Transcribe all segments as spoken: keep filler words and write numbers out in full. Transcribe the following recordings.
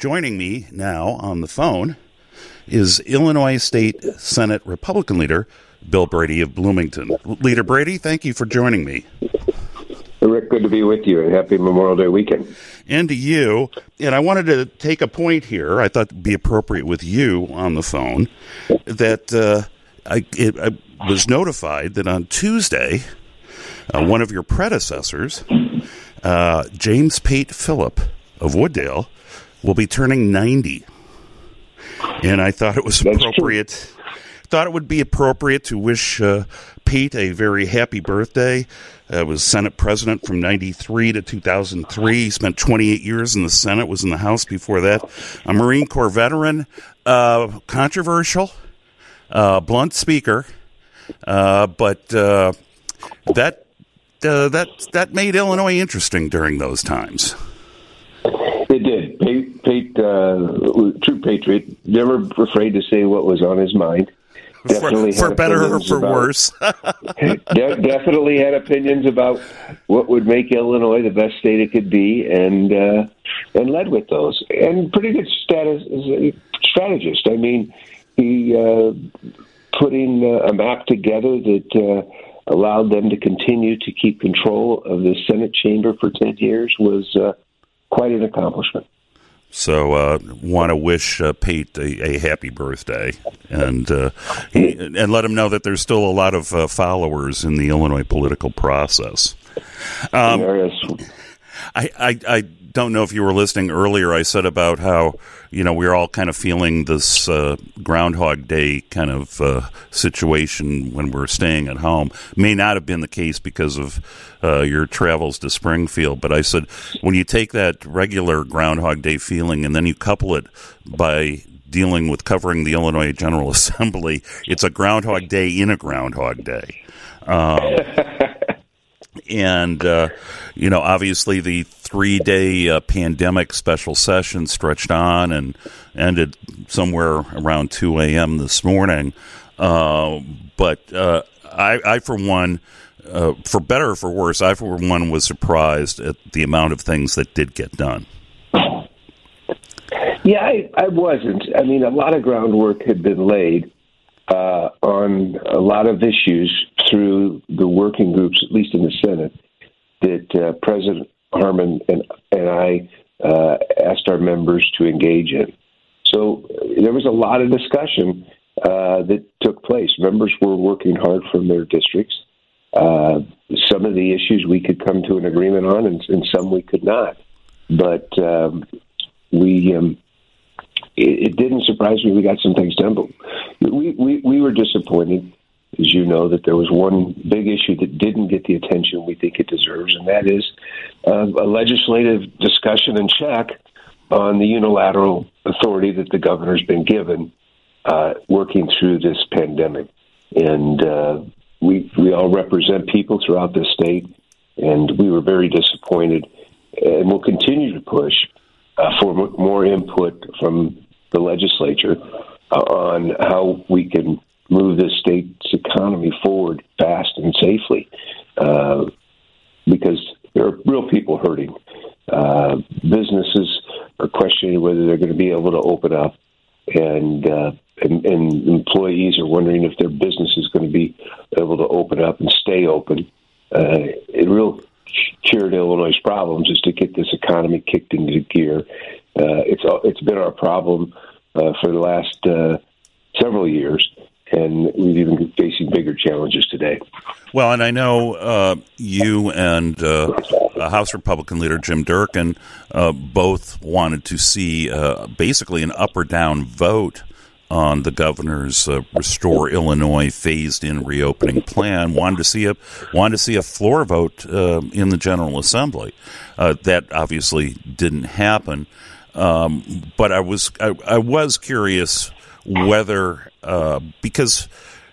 Joining me now on the phone is Illinois State Senate Republican leader Bill Brady of Bloomington. Leader Brady, thank you for joining me. Rick, good to be with you, and happy Memorial Day weekend. And to you. And I wanted to take a point here. I thought it would be appropriate with you on the phone that uh, I, it, I was notified that on Tuesday, uh, one of your predecessors, uh, James Pate Phillip of Wooddale, will be turning ninety. And I thought it was appropriate. Thought it would be appropriate to wish uh, Pete a very happy birthday. Uh, was Senate president from ninety-three to two thousand three. He spent twenty-eight years in the Senate, was in the House before that. A Marine Corps veteran, uh, controversial, uh, blunt speaker, uh, but uh, that uh, that that made Illinois interesting during those times. It did. Pate, Pate uh, true patriot, never afraid to say what was on his mind. Definitely for, for better or for about, worse. de- definitely had opinions about what would make Illinois the best state it could be, and uh, and led with those. And pretty good status as a strategist. I mean, he uh, putting uh, a map together that uh, allowed them to continue to keep control of the Senate chamber for ten years was uh, quite an accomplishment. So, uh, want to wish uh, Pate a, a happy birthday, and uh, he, and let him know that there's still a lot of uh, followers in the Illinois political process. Um, there is. I, I I don't know if you were listening earlier. I said about how you know we're all kind of feeling this uh, Groundhog Day kind of uh, situation when we're staying at home. May not have been the case because of uh, your travels to Springfield, but I said when you take that regular Groundhog Day feeling and then you couple it by dealing with covering the Illinois General Assembly, it's a Groundhog Day in a Groundhog Day. Um, And, uh, you know, obviously the three-day uh, pandemic special session stretched on and ended somewhere around two a.m. this morning. Uh, but uh, I, I, for one, uh, for better or for worse, I, for one, was surprised at the amount of things that did get done. Yeah, I, I wasn't. I mean, a lot of groundwork had been laid uh, on a lot of issues through the working groups, at least in the Senate, that uh, President Harmon and, and I uh, asked our members to engage in. So there was a lot of discussion uh, that took place. Members were working hard from their districts. Uh, some of the issues we could come to an agreement on, and, and some we could not. But um, we... Um, it, it didn't surprise me we got some things done, but we, we, we were disappointed, as you know, that there was one big issue that didn't get the attention we think it deserves, and that is uh, a legislative discussion and check on the unilateral authority that the governor's been given uh, working through this pandemic. And uh, we we all represent people throughout the state, and we were very disappointed, and we'll continue to push uh, for m- more input from the legislature uh, on how we can move this state's economy forward fast and safely, uh, because there are real people hurting. Uh, businesses are questioning whether they're going to be able to open up, and, uh, and and employees are wondering if their business is going to be able to open up and stay open. Uh, it real cure to Illinois' problems is to get this economy kicked into gear. Uh, it's it's been our problem uh, for the last uh, several years, and we've even been facing bigger challenges today. Well, and I know uh, you and uh, House Republican leader Jim Durkin uh, both wanted to see uh, basically an up or down vote on the governor's uh, Restore Illinois phased-in reopening plan. Wanted to see a wanted to see a floor vote uh, in the General Assembly. Uh, that obviously didn't happen. Um, but I was I, I was curious whether uh, because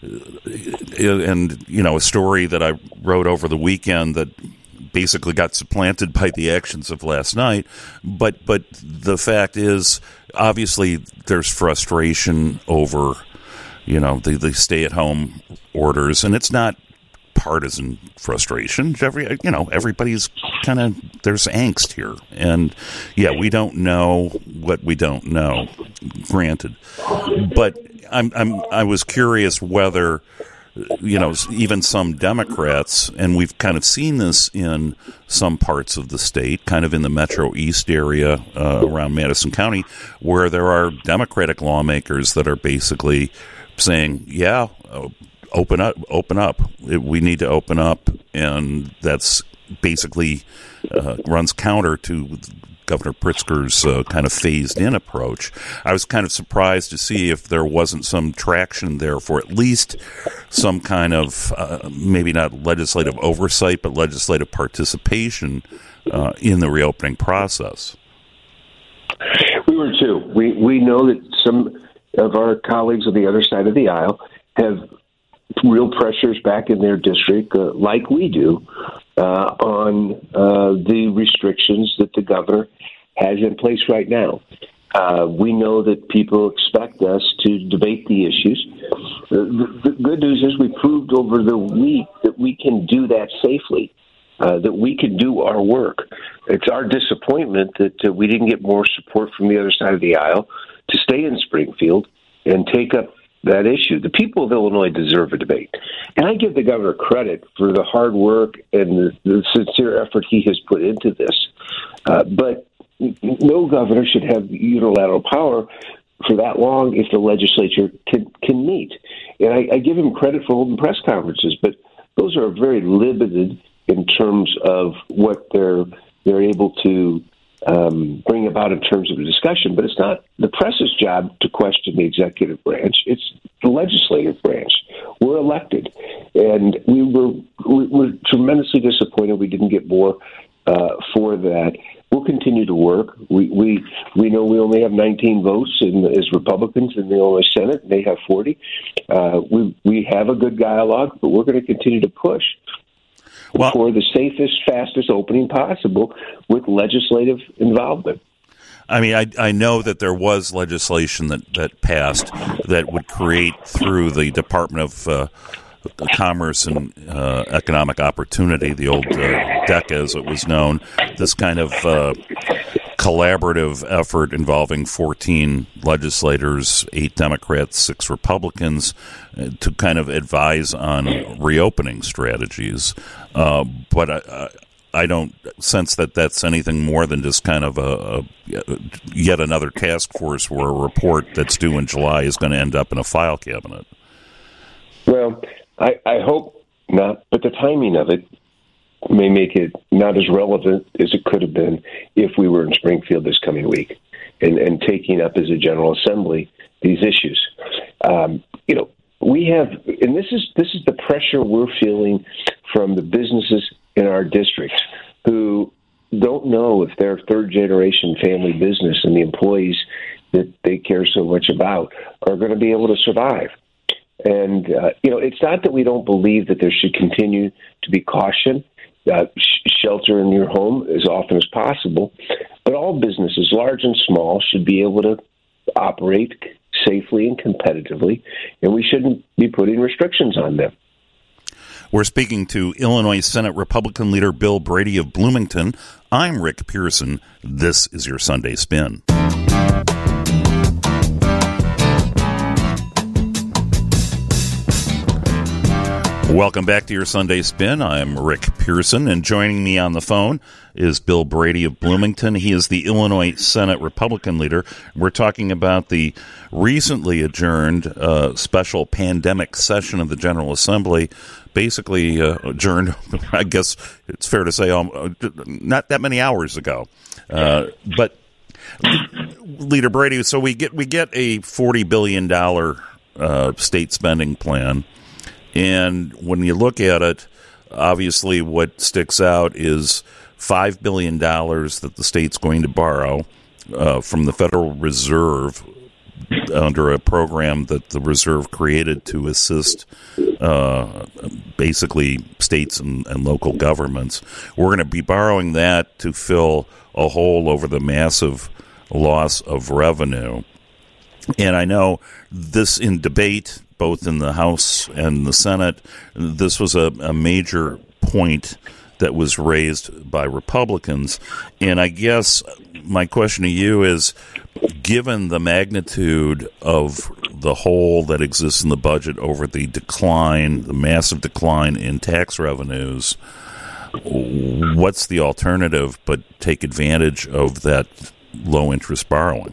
and you know a story that I wrote over the weekend that basically got supplanted by the actions of last night. But but the fact is, obviously, there's frustration over, you know, the, the stay-at-home orders, and it's not partisan frustration. Every, you know, everybody's kind of, there's angst here. And, yeah, we don't know what we don't know, granted. But I'm, I'm, I was curious whether, you know, even some Democrats, and we've kind of seen this in some parts of the state, kind of in the Metro East area uh, around Madison County, where there are Democratic lawmakers that are basically saying, yeah, open up, open up. We need to open up, and that's basically uh, runs counter to Governor Pritzker's uh, kind of phased-in approach. I was kind of surprised to see if there wasn't some traction there for at least some kind of, uh, maybe not legislative oversight, but legislative participation uh, in the reopening process. We were too. We we know that some of our colleagues on the other side of the aisle have real pressures back in their district, uh, like we do, uh, on uh, the restrictions that the governor has in place right now. Uh, we know that people expect us to debate the issues. The, the good news is we proved over the week that we can do that safely, uh, that we can do our work. It's our disappointment that uh, we didn't get more support from the other side of the aisle to stay in Springfield and take up that issue. The people of Illinois deserve a debate. And I give the governor credit for the hard work and the, the sincere effort he has put into this. Uh, but no governor should have unilateral power for that long if the legislature can, can meet. And I, I give him credit for holding press conferences, but those are very limited in terms of what they're they're able to um, bring about in terms of a discussion. But it's not the press's job to question the executive branch. It's the legislative branch. We're elected, and we were we were tremendously disappointed we didn't get more uh, for that. We'll continue to work. We we we know we only have nineteen votes in, as Republicans in the Illinois Senate, and they have forty. Uh, we we have a good dialogue, but we're going to continue to push well, for the safest, fastest opening possible with legislative involvement. I mean, I I know that there was legislation that, that passed that would create through the Department of uh, Commerce and uh, Economic Opportunity, the old uh, D E C as it was known, this kind of uh, collaborative effort involving fourteen legislators, eight Democrats, six Republicans, uh, to kind of advise on reopening strategies. Uh, but I, I don't sense that that's anything more than just kind of a, a yet another task force where a report that's due in July is going to end up in a file cabinet. Well, I, I hope not, but the timing of it may make it not as relevant as it could have been if we were in Springfield this coming week and, and taking up as a General Assembly these issues. Um, you know, we have, and this is this is the pressure we're feeling from the businesses in our districts who don't know if their third-generation family business and the employees that they care so much about are going to be able to survive. And, uh, you know, it's not that we don't believe that there should continue to be caution, uh, sh- shelter in your home as often as possible, but all businesses, large and small, should be able to operate safely and competitively, and we shouldn't be putting restrictions on them. We're speaking to Illinois Senate Republican leader Bill Brady of Bloomington. I'm Rick Pearson. This is your Sunday Spin. Welcome back to your Sunday Spin. I'm Rick Pearson, and joining me on the phone is Bill Brady of Bloomington. He is the Illinois Senate Republican leader. We're talking about the recently adjourned uh, special pandemic session of the General Assembly, basically uh, adjourned, I guess it's fair to say, um, not that many hours ago. Uh, but, Leader Brady, so we get we get a forty billion dollars uh, state spending plan. And when you look at it, obviously what sticks out is five billion dollars that the state's going to borrow uh, from the Federal Reserve under a program that the Reserve created to assist uh, basically states and, and local governments. We're going to be borrowing that to fill a hole over the massive loss of revenue. And I know this in debate, both in the House and the Senate. This was a, a major point that was raised by Republicans. And I guess my question to you is, given the magnitude of the hole that exists in the budget over the decline, the massive decline in tax revenues, what's the alternative but take advantage of that low-interest borrowing?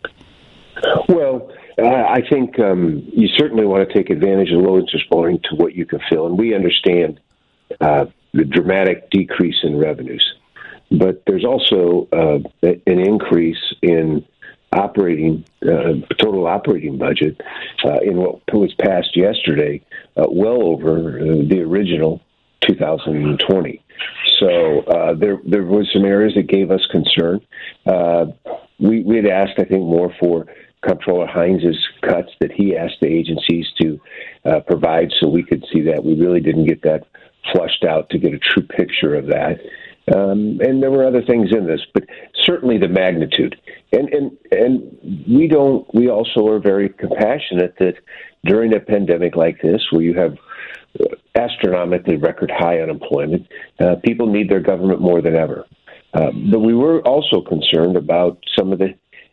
Well, uh, I think um, you certainly want to take advantage of low-interest borrowing to what you can fill, and we understand uh, the dramatic decrease in revenues. But there's also uh, an increase in operating uh, total operating budget uh, in what was passed yesterday, uh, well over uh, the original two thousand twenty. So uh, there there was some areas that gave us concern. Uh, we we had asked, I think, more for Comptroller Heinz's cuts that he asked the agencies to uh, provide, so we could see that. We really didn't get that flushed out to get a true picture of that. Um, and there were other things in this, but certainly the magnitude. And and and we don't. We also are very compassionate that during a pandemic like this, where you have astronomically record high unemployment, uh, people need their government more than ever. Uh, but we were also concerned about some of the,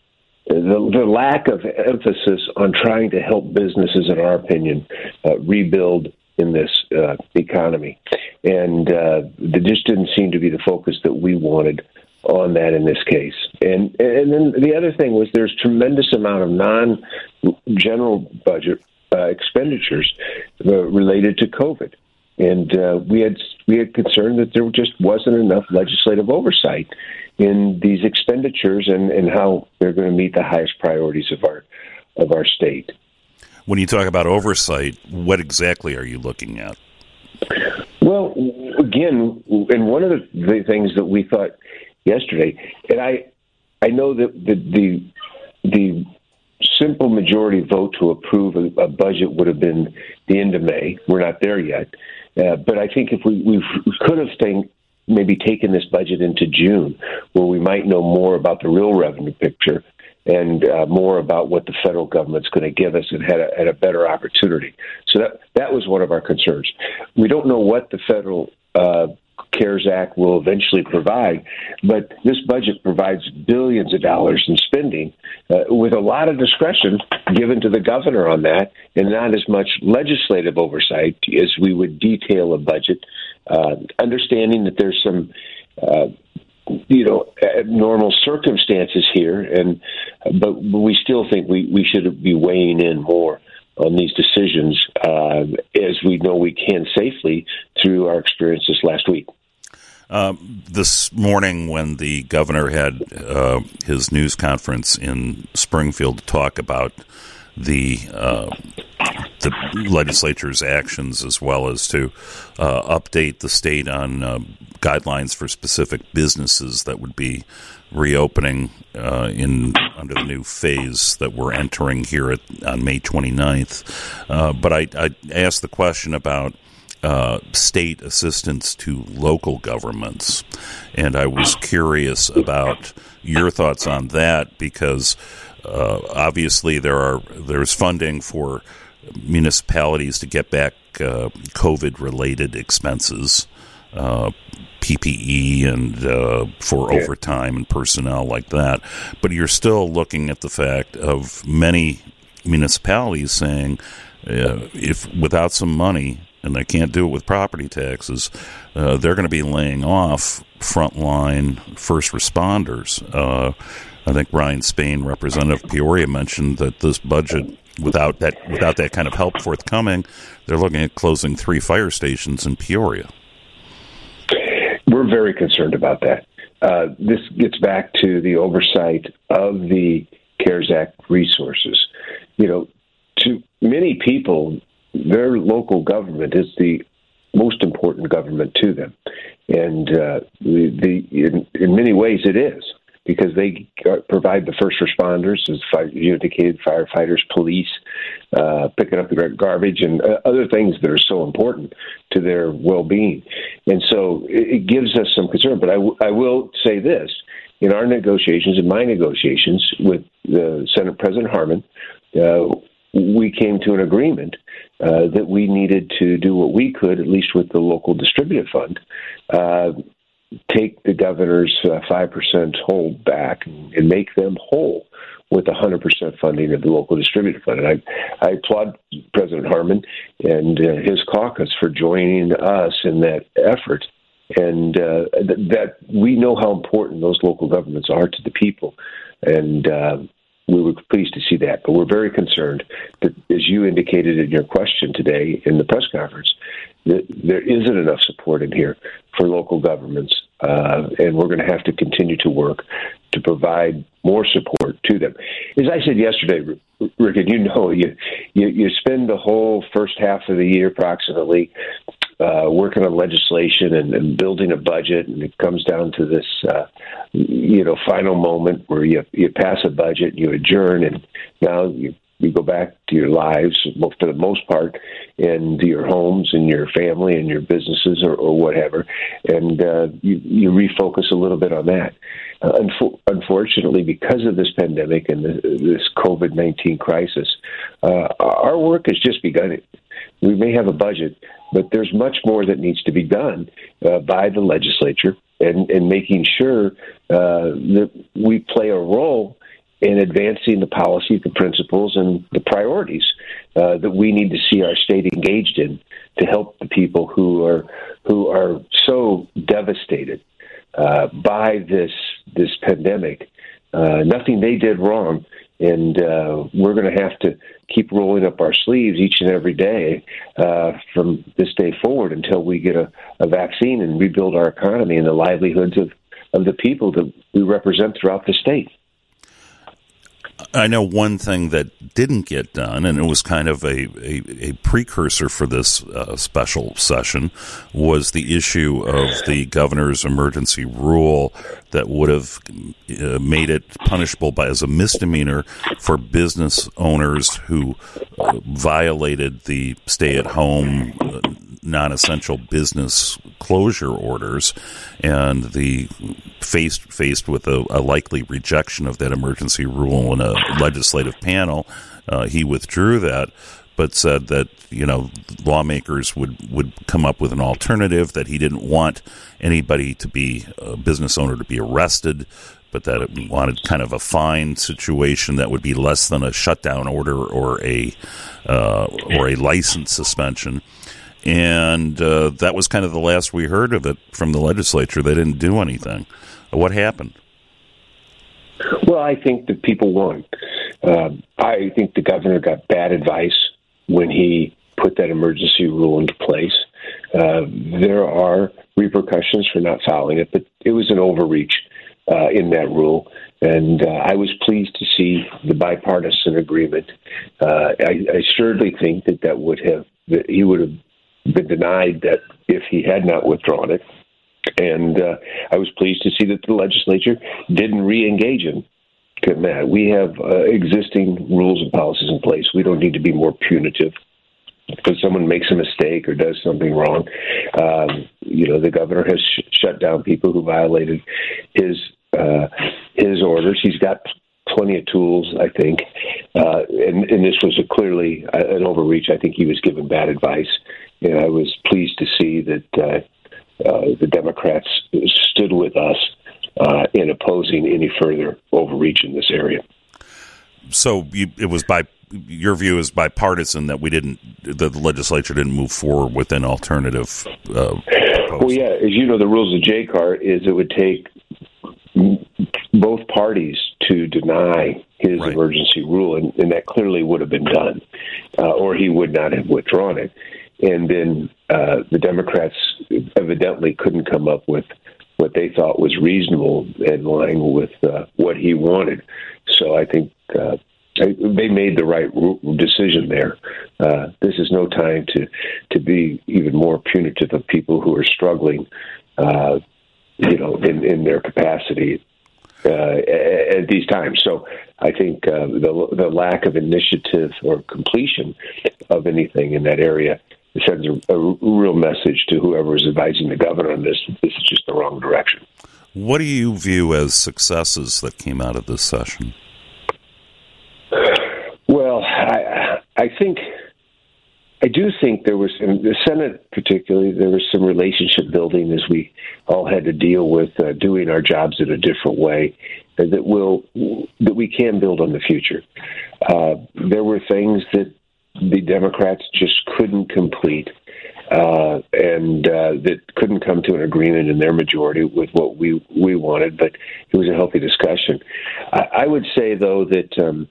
the the lack of emphasis on trying to help businesses, in our opinion, uh, rebuild in this uh, economy. And uh, there just didn't seem to be the focus that we wanted on that in this case. And and then the other thing was there's tremendous amount of non-general budget uh, expenditures uh, related to COVID. And uh, we had we had concern that there just wasn't enough legislative oversight in these expenditures and, and how they're going to meet the highest priorities of our of our state. When you talk about oversight, what exactly are you looking at? Well, again, and one of the, the things that we thought yesterday, and I, I know that the the, the simple majority vote to approve a, a budget would have been the end of May. We're not there yet, uh, but I think if we, we could have think, maybe taken this budget into June, where we might know more about the real revenue picture and uh, more about what the federal government's going to give us, and had a, had a better opportunity. So that that was one of our concerns. We don't know what the federal uh, CARES Act will eventually provide, but this budget provides billions of dollars in spending uh, with a lot of discretion given to the governor on that, and not as much legislative oversight as we would detail a budget, uh, understanding that there's some uh, you know, normal circumstances here, and but we still think we, we should be weighing in more on these decisions uh, as we know we can safely through our experience this last week. Uh, this morning, when the governor had uh, his news conference in Springfield to talk about the uh, the legislature's actions, as well as to uh, update the state on uh, guidelines for specific businesses that would be reopening uh, in under the new phase that we're entering here at, on May twenty-ninth. Uh, but I, I asked the question about uh, state assistance to local governments, and I was curious about your thoughts on that, because uh, obviously there are there's funding for municipalities to get back uh, COVID-related expenses, uh, P P E and uh, for overtime and personnel like that. But you're still looking at the fact of many municipalities saying, uh, if without some money, and they can't do it with property taxes, uh, they're going to be laying off frontline first responders. Uh, I think Ryan Spain, Representative Peoria, mentioned that this budget, without that without that kind of help forthcoming, they're looking at closing three fire stations in Peoria. We're very concerned about that. Uh, this gets back to the oversight of the CARES Act resources. You know, to many people, their local government is the most important government to them, and uh, the, the in, in many ways it is, because they provide the first responders, as you indicated, firefighters, police, uh, picking up the garbage, and uh, other things that are so important to their well-being. And so it, it gives us some concern. But I, w- I will say this. In our negotiations, in my negotiations with uh, Senate President Harman, uh, we came to an agreement uh, that we needed to do what we could, at least with the local distributive fund, uh, take the governor's uh, five percent hold back and, and make them whole with one hundred percent funding of the local distributive fund. And I, I applaud President Harmon and uh, his caucus for joining us in that effort. And uh, th- that we know how important those local governments are to the people. And uh, we were pleased to see that. But we're very concerned that, as you indicated in your question today in the press conference, that there isn't enough support in here for local governments. Uh, and we're going to have to continue to work to provide more support to them. As I said yesterday, Rick, and you know, you, you, you spend the whole first half of the year approximately Uh, working on legislation and, and building a budget, and it comes down to this, uh, you know, final moment where you you pass a budget, you adjourn, and now you, you go back to your lives for the most part, and to your homes and your family and your businesses or, or whatever, and uh, you, you refocus a little bit on that. Uh, unfo- unfortunately, because of this pandemic and the, this COVID nineteen crisis, uh, our work has just begun. We may have a budget, but there's much more that needs to be done uh, by the legislature and, and making sure uh, that we play a role in advancing the policy, the principles, and the priorities uh, that we need to see our state engaged in to help the people who are who are so devastated uh, by this this pandemic. Uh, nothing they did wrong, and uh, we're going to have to keep rolling up our sleeves each and every day uh, from this day forward until we get a, a vaccine and rebuild our economy and the livelihoods of, of the people that we represent throughout the state. I know one thing that didn't get done, and it was kind of a, a, a precursor for this uh, special session, was the issue of the governor's emergency rule that would have uh, made it punishable by as a misdemeanor for business owners who uh, violated the stay-at-home uh, non-essential business closure orders, and the faced faced with a, a likely rejection of that emergency rule in a legislative panel, uh, he withdrew that, but said that, you know, lawmakers would, would come up with an alternative, that he didn't want anybody to be, a business owner to be arrested, but that it wanted kind of a fine situation that would be less than a shutdown order or a uh, or a license suspension. And uh, that was kind of the last we heard of it from the legislature. They didn't do anything. What happened? Well, I think that people won. Um, I think the governor got bad advice when he put that emergency rule into place. Uh, there are repercussions for not following it, but it was an overreach uh, in that rule. And uh, I was pleased to see the bipartisan agreement. Uh, I, I surely think that that would have, that he would have been denied that if he had not withdrawn it. And uh, I was pleased to see that the legislature didn't re-engage in that. We have uh, existing rules and policies in place. We don't need to be more punitive. If someone makes a mistake or does something wrong, um, you know, the governor has sh- shut down people who violated his uh, his orders. He's got plenty of tools, I think, uh, and, and this was a clearly an overreach. I think he was given bad advice, and I was pleased to see that uh, uh, the Democrats stood with us uh, in opposing any further overreach in this area. So you, it was by your view is bipartisan that we didn't, that the legislature didn't move forward with an alternative. Uh, well, yeah, as you know, the rules of J C A R is it would take both parties to deny his right. emergency rule, and, and that clearly would have been done, uh, or he would not have withdrawn it. And then uh, the Democrats evidently couldn't come up with what they thought was reasonable in line with uh, what he wanted. So I think uh, they made the right decision there. Uh, this is no time to, to be even more punitive of people who are struggling, uh, you know, in, in their capacity uh, at these times. So I think uh, the, the lack of initiative or completion of anything in that area sends a, a real message to whoever is advising the governor on this. This is just the wrong direction. What do you view as successes that came out of this session? Well, I, I think, I do think there was, in the Senate particularly, there was some relationship building as we all had to deal with uh, doing our jobs in a different way uh, that will that we can build on the future. Uh, there were things that the Democrats just couldn't complete uh, and uh, that couldn't come to an agreement in their majority with what we, we wanted, but it was a healthy discussion. I, I would say, though, that um,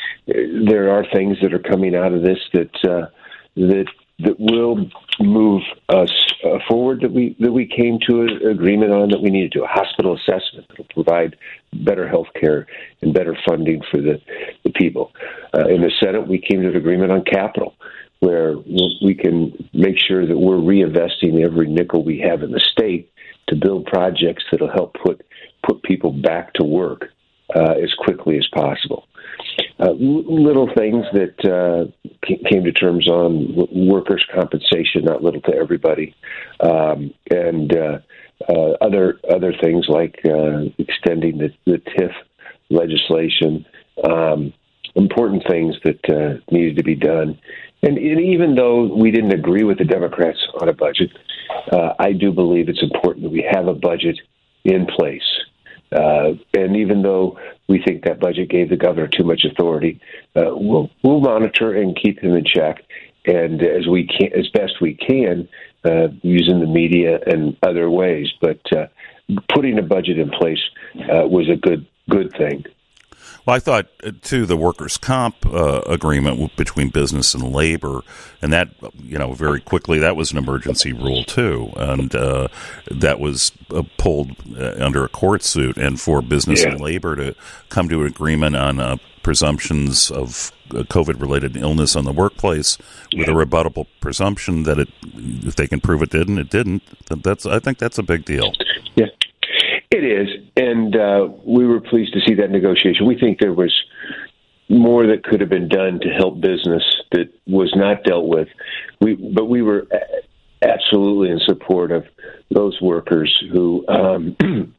there are things that are coming out of this that uh, that that will move us uh, forward, that we that we came to an agreement on, that we need to do a hospital assessment that will provide better health care and better funding for the, the people. Uh, in the Senate, we came to an agreement on capital, where we can make sure that we're reinvesting every nickel we have in the state to build projects that will help put put people back to work uh, as quickly as possible. Uh, little things that uh, came to terms on workers' compensation, not little to everybody, um, and uh, uh, other other things like uh, extending the, the T I F legislation, um, important things that uh, needed to be done. And, and even though we didn't agree with the Democrats on a budget, uh, I do believe it's important that we have a budget in place. Uh, and even though we think that budget gave the governor too much authority, uh, we'll we'll monitor and keep him in check, and as we can, as best we can, uh, using the media and other ways. But uh, putting a budget in place uh, was a good good thing. Well, I thought, uh, too, the workers' comp uh, agreement between business and labor, and that, you know, very quickly, that was an emergency rule, too, and uh, that was uh, pulled uh, under a court suit, and for business yeah. and labor to come to an agreement on uh, presumptions of uh, COVID-related illness on the workplace with yeah. a rebuttable presumption that it, if they can prove it didn't, it didn't, that's I think that's a big deal. Yeah. It is, and uh, we were pleased to see that negotiation. We think there was more that could have been done to help business that was not dealt with. We, but we were absolutely in support of those workers who, um,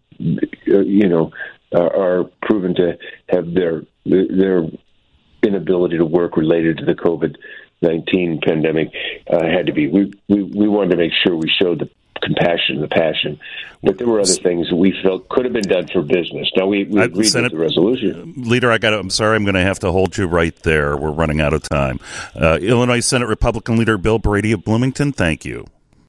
you know, are, are proven to have their their inability to work related to the COVID nineteen pandemic uh, had to be. We, we we wanted to make sure we showed the compassion and the passion. But there were other things that we felt could have been done for business. Now, we, we agreed Senate, with the resolution. Leader, I got. I'm sorry, I'm going to have to hold you right there. We're running out of time. Uh, Illinois Senate Republican Leader Bill Brady of Bloomington, thank you.